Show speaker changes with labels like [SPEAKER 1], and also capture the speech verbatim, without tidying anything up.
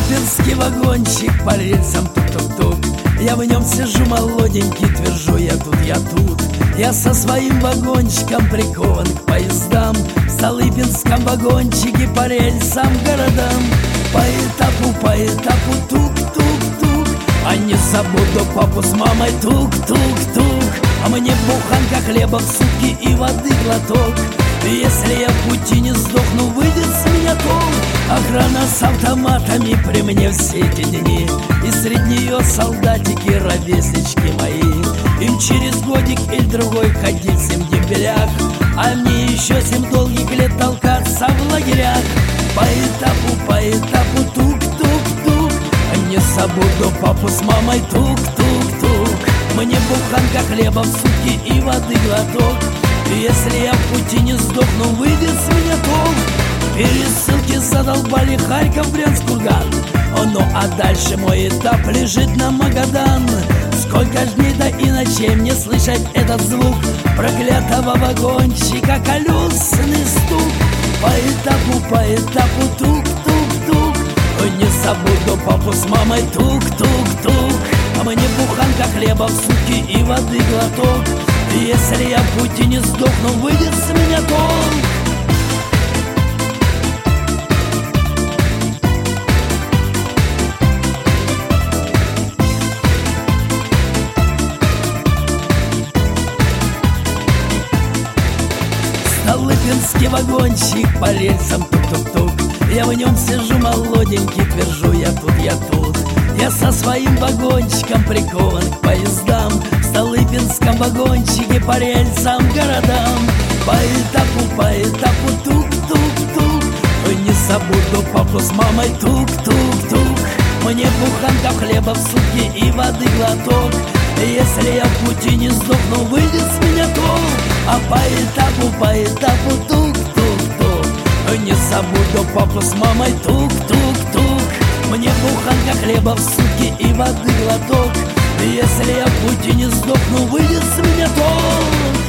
[SPEAKER 1] Столыпинский вагончик по рельсам тук-тук-тук. Я в нем сижу молоденький, твержу я тут, я тут. Я со своим вагончиком прикован к поездам. В Столыпинском вагончике по рельсам городам. По этапу, по этапу тук-тук-тук. А не забуду папу с мамой тук-тук-тук. А мне буханка хлеба в сутки и воды глоток. Если я в пути не сдохну, выйдет с меня толк. Охрана с автоматами при мне все эти дни. И среди нее солдатики, ровеснички мои. Им через годик или другой ходить всем дембелях, а мне еще семь долгих лет толкаться в лагерях. По этапу, по этапу тук-тук-тук. Не забуду папу с мамой тук-тук-тук. Мне буханка хлеба в сутки и воды глоток. Если я в пути не сдохну, выйдет с меня толк. Пересылки задолбали Харьков, Брянск, Курган. О, ну а дальше мой этап лежит на Магадан. Сколько ж дней да и ночей мне слышать этот звук проклятого вагончика, колесный стук. По этапу, по этапу тук-тук-тук. Ой, не забуду папу с мамой тук-тук-тук. А мне буханка хлеба в сутки и воды глоток. Если я в пути не сдохну, выйдет с меня толк. Столыпинский вагончик по рельсам тук-тук-тук. Я в нем сижу молоденький, твержу я тут, я тут. Я со своим вагончиком прикован к поездам. В Столыпинском вагончике по рельсам городам. По этапу, по этапу тук-тук-тук. Ой, не забуду папу с мамой тук-тук-тук. Мне буханка хлеба в сутки и воды глоток. Если я в пути не сдохну, выйдет с меня толк. А по этапу, по этапу тук-тук-тук. Ой, не забуду папу с мамой тук-тук-тук. Мне буханка хлеба в сутки и воды глоток. Если я в пути не сдохну, выйдет с меня толк.